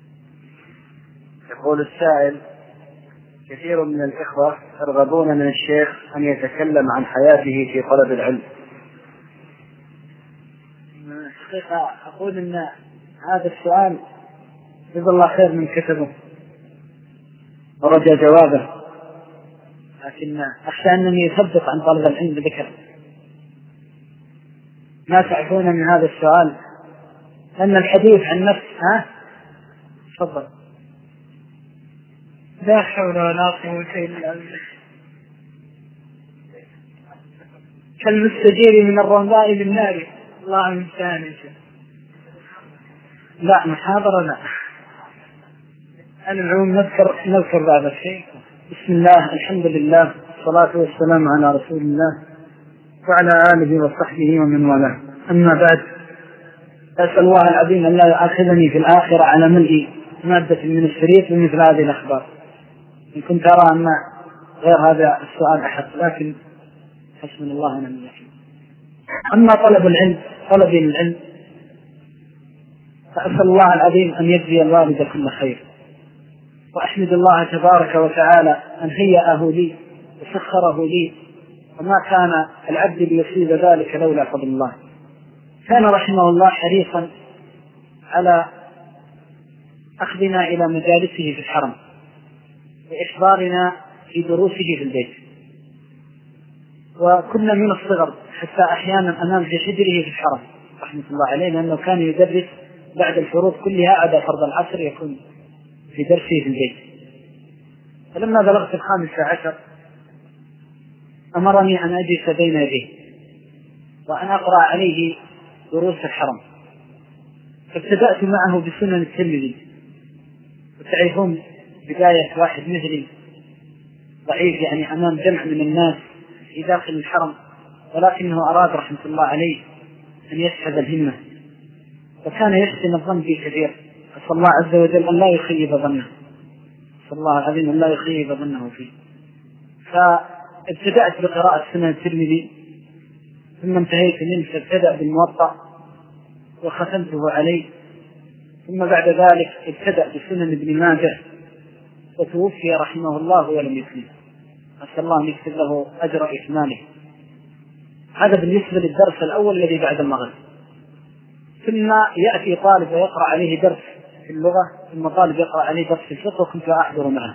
يقول السائل: كثير من الإخوة يرغبون من الشيخ أن يتكلم عن حياته في طلب العلم. الحقيقة أقول أن هذا السؤال جزا الله خير من كتبه ورجى جوابه، لكن أخشى أنني يثبت عن طلب العلم بذكر ما تعرفون من هذا السؤال، أن الحديث عن نفس ها تفضل. لا حول ولا قوة إلا بالله. كالمستجير من الرمضاء بالنار. الله المستعان. لا محاضرة لا، أنا العموم نذكر نذكر بعض الشيء. بسم الله، الحمد لله، والصلاة والسلام على رسول الله وعلى آله وصحبه ومن والاه. أما بعد، أسأل الله العظيم أن لا يؤاخذني في الآخرة على ملء مادة من الشريط بمثل هذه الأخبار، إن كنت أرى أن غير هذا السؤال أحد، لكن حسبنا الله ونعم الوكيل. أما طلب العلم، طلبي للعلم، فأسأل الله العظيم أن يجزي الوالد كل خير، وأحمد الله تبارك وتعالى أن هيأه لي وسخره لي، وما كان العبد ليصيب ذلك لولا فضل الله. كان رحمه الله حريصا على أخذنا إلى مجالسه في الحرم وإحضارنا في دروسه في البيت، وكنا من الصغر حتى أحيانا أمام في حجره في الحرم رحمة الله عليه، لأنه كان يدرس بعد الفروض كلها عدا فرض العصر يكون في درسه في البيت. فلما بلغت الخامسة عشر أمرني أن أجلس بين يديه وأن أقرأ عليه دروس الحرم، فابتدأت معه بسنن الترمذي. وتعرفون بداية واحد مثلي ضعيف يعني أمام جمع من الناس في داخل الحرم، ولكنه أراد رحمة الله عليه أن يسحب الهمة، وكان يحسن الظن به كثير، أسأل الله عز وجل أن لا يخيب ظنه، أسأل الله العظيم أن لا يخيب ظنه فيه. فابتدأت بقراءة سنن الترمذي، ثم انتهيت منه فابتدأ بالموطأ وختمته عليه، ثم بعد ذلك ابتدأ بسنن ابن ماجه، وتوفي رحمه الله ولم يسلم، أسأل الله أن يكتب له أجر إكماله. هذا بالنسبة للدرس الأول الذي بعد المغرب. ثم يأتي طالب ويقرأ عليه درس في اللغة، ثم طالب يقرأ عليه درس في الفقه، وكنت أحضر معه.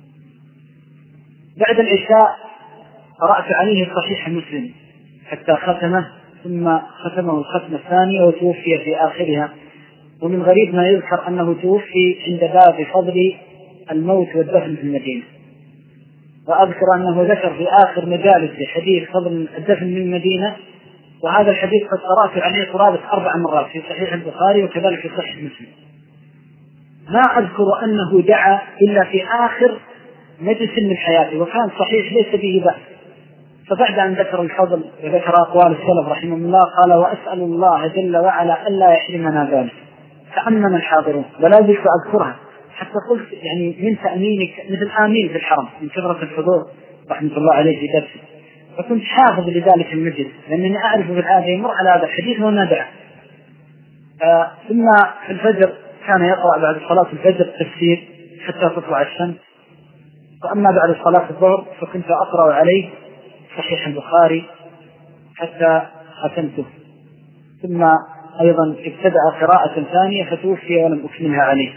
بعد العشاء قرأت عليه صحيح مسلم حتى ختمه، ثم ختمه الختمة الثانية وتوفي في آخرها. ومن غريب ما يذكر أنه توفي عند باب فضل الموت والدفن في المدينة، وأذكر أنه ذكر في آخر مجالس حديث فضل الدفن من المدينة، وهذا الحديث قد قرأت عليه قرابة أربع مرات في صحيح البخاري وكذلك في صحيح مسلم. ما أذكر أنه دعا إلا في آخر مجلس من حياته، وكان صحيح ليس به بأس. فبعد أن ذكر الفضل وذكر أقوال السلف رحمه الله قال: وأسأل الله جل وعلا ألا يحرمنا ذلك. تأمن الحاضرون، ولا زلت أذكرها حتى قلت يعني من تأمينك مثل آمين في الحرم من كثرة الحضور رحمة الله عليه في درسه. فكنت حافظ لذلك المجلس، لأنني أعرف بالعادة يمر على هذا الحديث وندع. آه ثم في الفجر كان يقرأ بعد صلاة الفجر التفسير حتى تطلع الشمس. وأما بعد صلاة الظهر فكنت أقرأ عليه صحيح البخاري حتى ختمته. ثم أيضا ابتدأ قراءة ثانية فتوفي ولم أكملها عليه.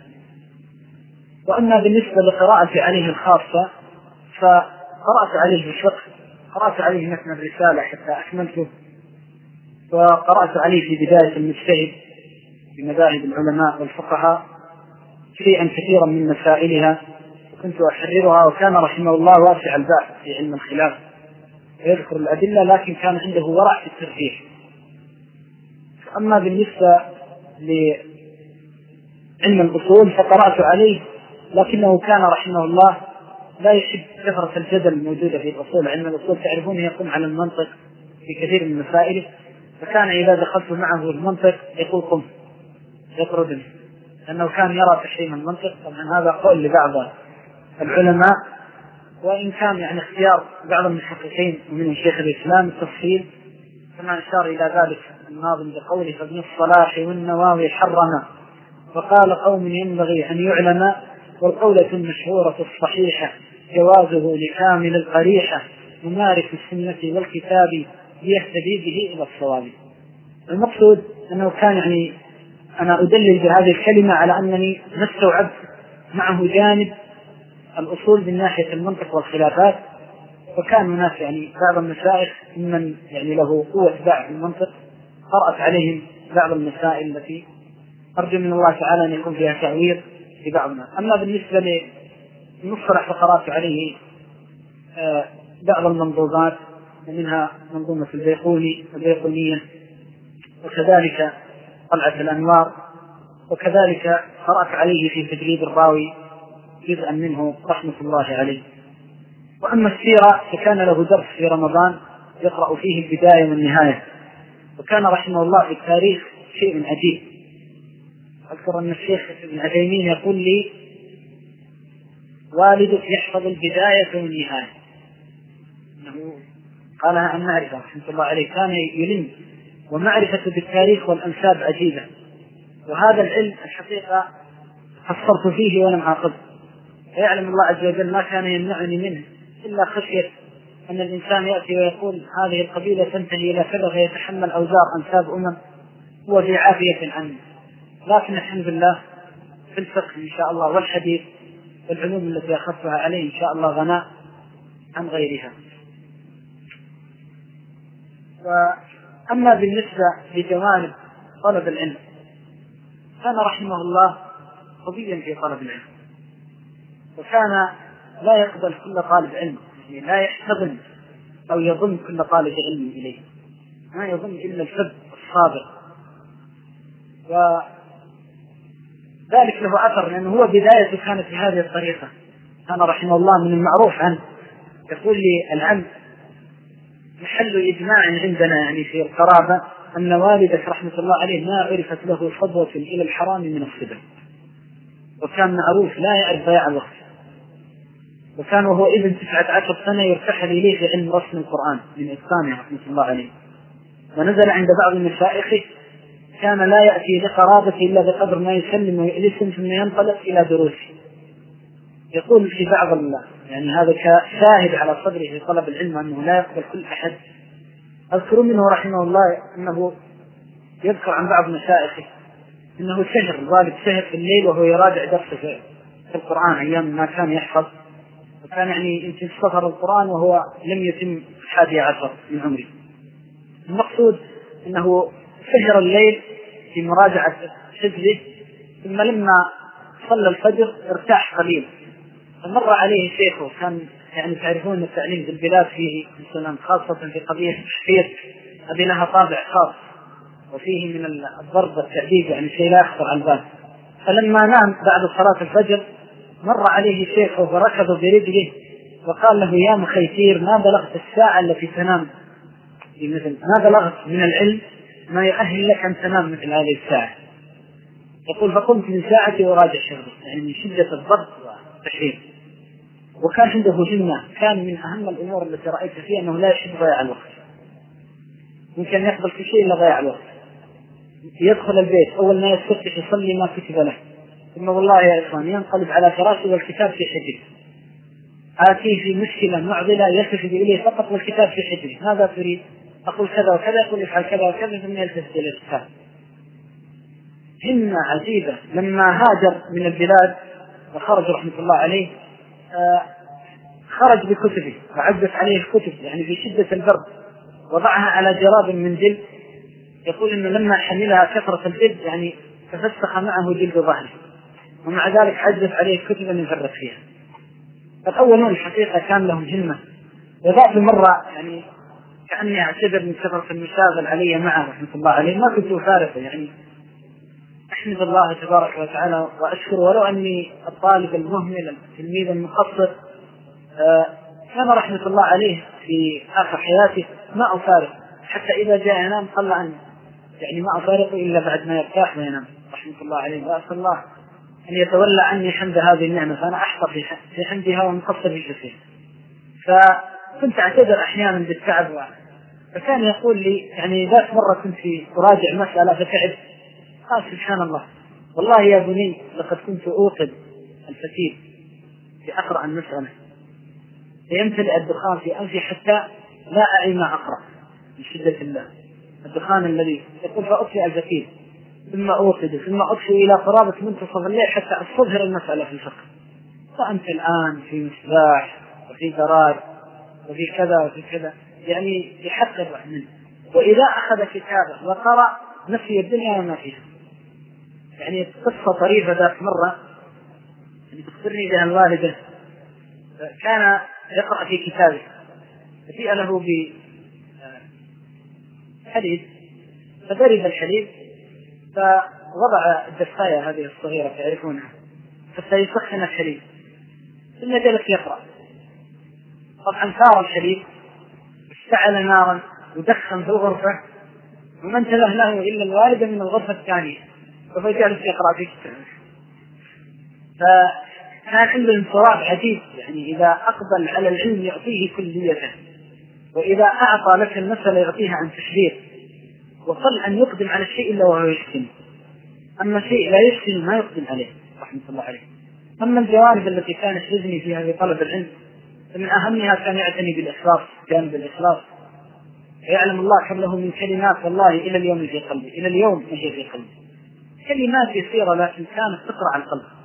وأما بالنسبة لقراءة عليه الخاصة فقرأت عليه الفقه، قرأت عليه متن الرسالة حتى أكملته، وقرأت عليه في بداية المجتهد في مذاهب العلماء والفقهاء شيئا كثيرا من مسائلها، وكنت أحررها. وكان رحمه الله واسع البحث في علم الخلاف ويذكر الأدلة، لكن كان عنده ورع في الترجيح. أما بالنسبة لعلم الأصول فقرأت عليه، لكنه كان رحمه الله لا يحب كثرة الجدل الموجودة في الأصول، علم الأصول تعرفون يقوم على المنطق في كثير من مسائله، فكان إذا دخلت معه المنطق يقول قم يطردني، لأنه كان يرى تحريم المنطق. طبعا هذا قول لبعض العلماء، وإن كان يعني اختيار بعض المحققين ومن شيخ الإسلام التفصيل كما أشار إلى ذلك الناظم بقوله فابن الصلاح والنواوي حرما وقال قوم ينبغي أن يعلم، والقولة المشهورة الصحيحة جوازه لكامل القريحة ممارس السنة والكتاب ليهتدي به إلى الصواب. المقصود أنه كان يعني أنا أدلل بهذه الكلمة على أنني ما استوعبت معه جانب الأصول من ناحية المنطق والخلافات، وكان هناك يعني بعض المشايخ ممن يعني له قوة باع في المنطق قرأت عليهم بعض المسائل التي أرجو من الله تعالى أن يكون فيها تعويض لبعضنا. أما بالنسبة للمصطلح فقرات عليه آه بعض المنظومات، ومنها منظومة البيقوني البيقونية، وكذلك طلعة الأنوار، وكذلك قرأت عليه في تدريب الراوي جزءا منه رحمة الله عليه. وأما السيرة فكان له درس في رمضان يقرأ فيه البداية والنهاية، وكان رحمه الله في التاريخ شيء عجيب. أذكر أن الشيخ ابن عثيمين يقول لي والدك يحفظ البداية والنهاية، إنه قالها عن معرفة رحمة الله عليه، كان يلم ومعرفة بالتاريخ والأنساب عجيبة، وهذا العلم الحقيقة قصرت فيه ولم أعقبه، ويعلم الله عز وجل ما كان يمنعني منه إلا خشية أن الإنسان يأتي ويقول هذه القبيلة تنتهي إلى كذا فيتحمل أوزار أنساب أمم هو في عافية عنه. لكن الحمد لله في الفقه إن شاء الله والحديث والعلوم التي أخذتها عليه إن شاء الله غناء عن غيرها. وأما بالنسبة لجوانب طلب العلم، كان رحمه الله قويا في طلب العلم، وكان لا يقبل كل طالب علم، يعني لا يحتضن أو يظن كل طالب علم إليه، ما يظن إلا الحب الصادق. وذلك له أثر، لأنه هو بدايته كانت بهذه الطريقة. كان رحمه الله من المعروف عنه يقول لي العم محل إجماع عندنا يعني في القرابة أن والدك رحمة الله عليه ما عرفت له صبوة إلى الحرام من الصدق، وكان معروف لا يعرف ضياع الوقت، وكان وهو ابن تسعة عشر سنة يرتحل إليه في علم رسم القرآن من إتقانه رحمة الله عليه. ونزل عند بعض مشايخه كان لا يأتي لقرابته إلا بقدر ما يسلم ويألسم ثم ينطلق إلى دروسه. يقول في بعض الله يعني هذا كشاهد على صدره في طلب العلم أنه لا يقبل كل أحد. أذكر منه رحمه الله أنه يذكر عن بعض مشايخه أنه سهر الوالد سهر في الليل وهو يراجع درسه في القرآن أيام ما كان يحفظ، وكان يعني يمكن سفر القرآن وهو لم يتم الحادي عشر من عمره. المقصود أنه سهر الليل في مراجعة حفظه، ثم لما صلى الفجر ارتاح قليل، فمر عليه شيخه، كان يعني تعرفون التعليم في البلاد فيه مثلا خاصة في قضية التحفيظ هذه لها طابع خاص وفيه من الضرب والتأديب يعني شيء لا يخطر على البال. فلما نام بعد صلاة الفجر مر عليه شيخه فركض برجله وقال له يا مخيسير ما بلغت الساعة التي تنام مثل ما بلغت من العلم ما يؤهل لك أن تنام مثل هذه الساعة. يقول فقمت من ساعتي وراجع شغله يعني من شدة الضغط والتحريم. وكان عنده همة، كان من أهم الأمور التي رأيت فيها أنه لا يحب ضياع الوقت، ممكن يقبل في شيء إلا ضياع الوقت. يدخل البيت أول ما يستفتح يصلي ما كتب له، ثم والله يا إخوان ينقلب على فراشه والكتاب في حجره، آتيه في مشكلة معضلة يلتفت إليه فقط والكتاب في حجره، ماذا تريد؟ أقول كذا وكذا، يقول افعل كذا وكذا، ثم يلتفت إلى الكتاب. همة عجيبة. لما هاجر من البلاد وخرج رحمة الله عليه آه خرج بكتبه وعزت عليه الكتب يعني في شدة البرد، وضعها على جراب من جلد. يقول إنه لما حملها كثرة الجلد يعني تفسخ معه جلد ظهره، ومع ذلك عزت عليه الكتب أن يفرق فيها. فالأولون الحقيقة كان لهم همة. وذات المرة يعني كأني أعتبر من كثرة المشاغل علي معه رحمة الله عليه ما كنت أفارقه، يعني أحمد الله تبارك وتعالى وأشكر، ولو أني الطالب المهمل التلميذ المقصر كان رحمة الله عليه في آخر حياته ما أفارق، حتى إذا جاء ينام قال عنه يعني ما أفارقه إلا بعد ما يرتاح وينام رحمة الله عليه. وأسأل الله أن يتولى عني حمد هذه النعمة، فأنا أحفظ في حمدها ومقصر في شيء. فكنت أعتذر أحيانا بالتعب، فكان يقول لي يعني ذات مرة كنت في أراجع مسألة فتعب، قال سبحان الله والله يا بني لقد كنت أوقد الفتيل في أقرأ المسألة فيمتلئ الدخان في أنفي حتى لا أعي ما أقرأ من شدة الله الدخان الذي يقول فأطفئ الفتيل ثم أوقد ثم أطفئ إلى قرابة منتصف الليل حتى أستظهر المسألة في الفقه. فأنت الآن في مصباح وفي دراج وفي كذا وفي كذا، يعني يحقق منه. وإذا أخذ كتابه وقرأ نسي الدنيا وما فيها. يعني قصة طريفة ذات مرة يعني تخبرني بها الوالدة، كان يقرأ في كتابه فجيء له بحليب فضرب الحليب فوضع الدفاية هذه الصغيرة تعرفونها حتى يسخن الحليب، ثم جلس يقرأ. طبعا ثار الحليب اشتعل نارا ودخن في الغرفة وما انتبه له إلا الوالدة من الغرفة الثانية، وهو جالس يقرأ في كتابه. فكان عنده انصراف عجيب، يعني إذا أقبل على العلم يعطيه كليته، وإذا أعطى لك المسألة يعطيها عن تحرير، وقل أن يقدم على الشيء إلا وهو يحسن، أما شيء لا يحسن ما يقدم عليه رحمة الله عليه. أما الجوانب التي كان يحرزني فيها في طلب العلم فمن أهمها كان يعتني بالإخلاص، جانب الإخلاص. يعلم الله كم له من كلمات والله إلى اليوم في قلبي، إلى اليوم هي في قلبي، كلمات يسيرة لكن كانت تقرأ على القلب.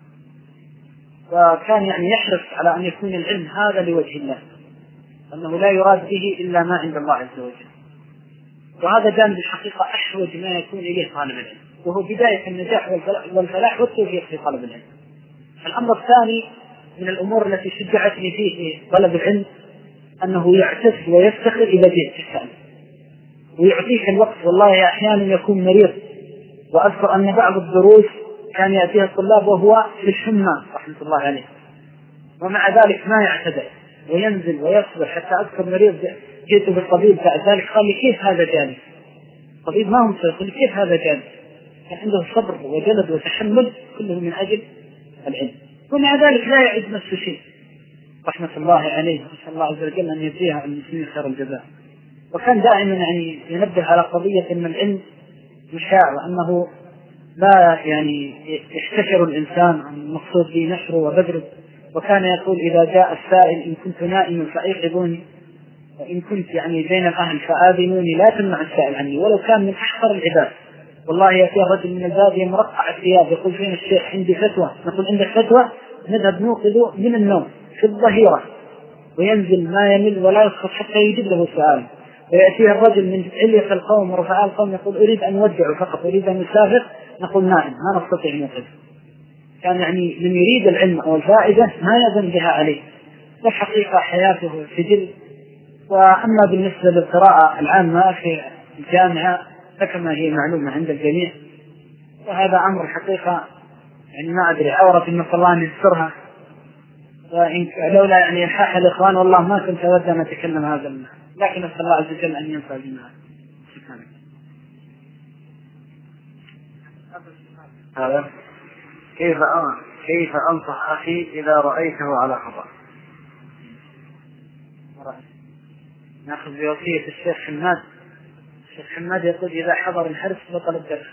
وكان يعني يحرص على أن يكون العلم هذا لوجه الله، أنه لا يراد به إلا ما عند الله عز وجل. وهذا جانب الحقيقة أحوج ما يكون إليه طالب العلم، وهو بداية النجاح والفلاح والتوفيق في طلب العلم. الأمر الثاني من الأمور التي شجعتني فيه في طلب العلم أنه يعتز ويفتخر إذا جئت تسأل ويعطيك الوقت. والله أحيانا يكون مريض، وأذكر أن بعض الدروس كان يأتيها الطلاب وهو في الحمى رحمة الله عليه، ومع ذلك ما يعتذر وينزل ويصبر. حتى أذكر مريض جئت بالطبيب بعد ذلك قال لي كيف هذا جالس؟ الطبيب ما هو يقول كيف هذا جالس؟ كان عنده صبر وجلد وتحمل كله من أجل العلم، ومع ذلك لا يعد نفسه شيء رحمة الله عليه، نسأل الله عز وجل أن يجزيه عن المسلمين خير الجزاء. وكان دائما يعني ينبه على قضية أن العلم مشاع، وأنه لا يعني يحتكر الإنسان عن المقصود به نشره وبذله. وكان يقول إذا جاء السائل إن كنت نائما فأيقظوني، وإن كنت يعني بين الأهل فآذنوني، لا تمنع السائل عني ولو كان من أحقر العباد. والله يأتي الرجل من البادية مرقع الثياب يقول فين الشيخ؟ عندي فتوى. نقول عندك فتوى؟ نذهب نوقظه من النوم في الظهيرة وينزل ما يمل ولا يسقط حتى يجيب له سؤال. ويأتيه الرجل من علية القوم ورفعاء القوم يقول أريد أن أودع فقط، أريد أن أسافر، نقول نائم ما نستطيع أن نقف. كان يعني من يريد العلم أو الفائدة ما يظن بها عليه، والحقيقة حياته سجل. وأما بالنسبة للقراءة العامة في الجامعة فكما هي معلومة عند الجميع، وهذا أمر الحقيقة يعني ما أدري عورة نسأل الله أن يسترها، وإن لولا يعني إلحاح الإخوان والله ما كنت أود أن أتكلم هذا المعنى، لكن نسأل الله عز وجل أن ينفع بنا. هذا كيف كيف أنصح أخي إذا رأيته على خطأ؟ نأخذ بوصية الشيخ حماد. الشيخ حماد يقول إذا حضر الحرس بطل الدرس.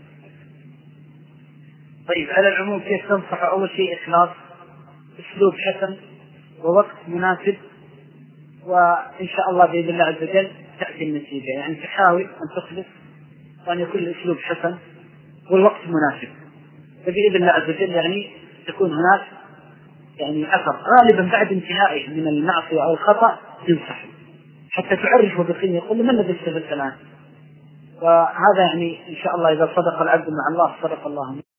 طيب على العموم كيف تنصح؟ أول شيء إخلاص، أسلوب حسن، ووقت مناسب، وإن شاء الله بإذن الله عز وجل تأتي النتيجة. يعني تحاول أن تخلص وأن يكون الأسلوب حسن والوقت مناسب، فبإذن الله عز وجل يعني تكون هناك يعني أثر. غالبا بعد انتهائه من المعصية أو الخطأ ينصح حتى تعرفه بقيمة، يقول ما الذي استفدت الآن؟ وهذا يعني إن شاء الله إذا صدق العبد مع الله صدق الله.